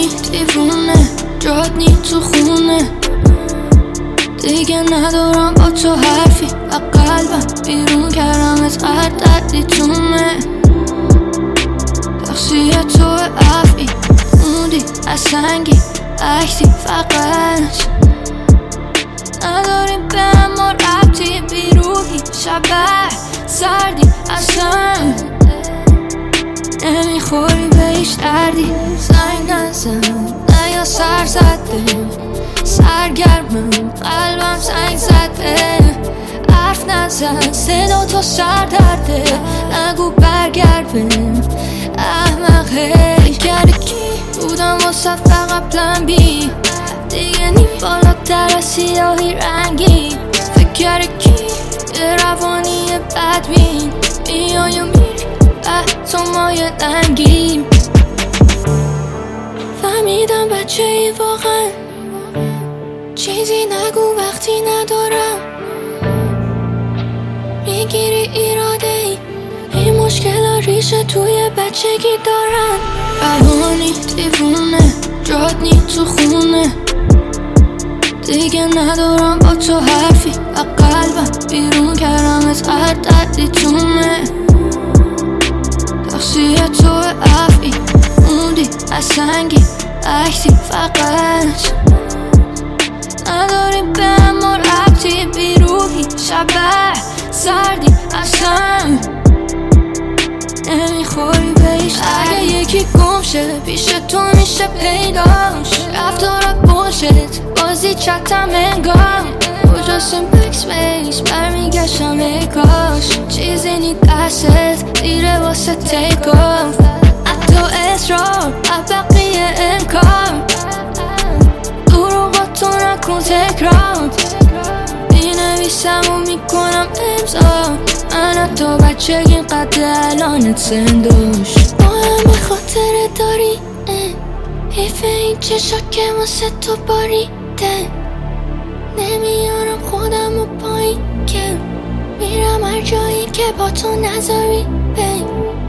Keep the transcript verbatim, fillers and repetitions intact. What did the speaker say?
روانی دیوونه جات نی تو خونه، دیگه ندارم با تو حرفی و قلبم بیرون کردم از هر دردی تومه. تقصیر تو افعی موندی از سنگی عکسی فقط نداریم به اما ربطی بیروحی شبه سردی اصلا نمیخوری به هیچ دردی. زنگ نزن نه یا سر زده سرگرمم قلبم زنگ زده حرف نزن صدا تو سر درده نگو برگرد بهم احمقه. فکر کی بودم واسه فقط پلن بی دیگه نی بالاتر از سیاهی رنگی. فکر کی روانی بدبین میای و میری اه تو مایه دنگی. فهمیدم بچه ای واقعا چیزی نگو وقتی ندارم میگیری ایراده ای این مشکل ریشه توی بچگی دارم. روانی دیوونه جات نی تو خونه، دیگه ندارم با تو حرفی و قلبم بیرون کردم از هر دردی تومه. تقصیر تو افعی موندی از سنگی عکسی فقط نداریم به اما ربطی بیروحی شبه سردی اصلا نمیخوری به هیچ. اگه یکی گم شه پیش تو میشه پیداش رفتارت بولشت بازی چتم انگار کجاست این بکسپیس برمیگشتم ای کاش چیزی نی دستت دیره واسه تیک آف حتی اصرار بقیه امکان دروغاتو نکن تکرار مینویسم و میکنم امضا من حتی بچگی قد الانت سندوش با همه خاطره داری حیف این چشا که واسه تو باریده نمیارم خودم و پایین که میرم هر جایی که با تو نذاری بین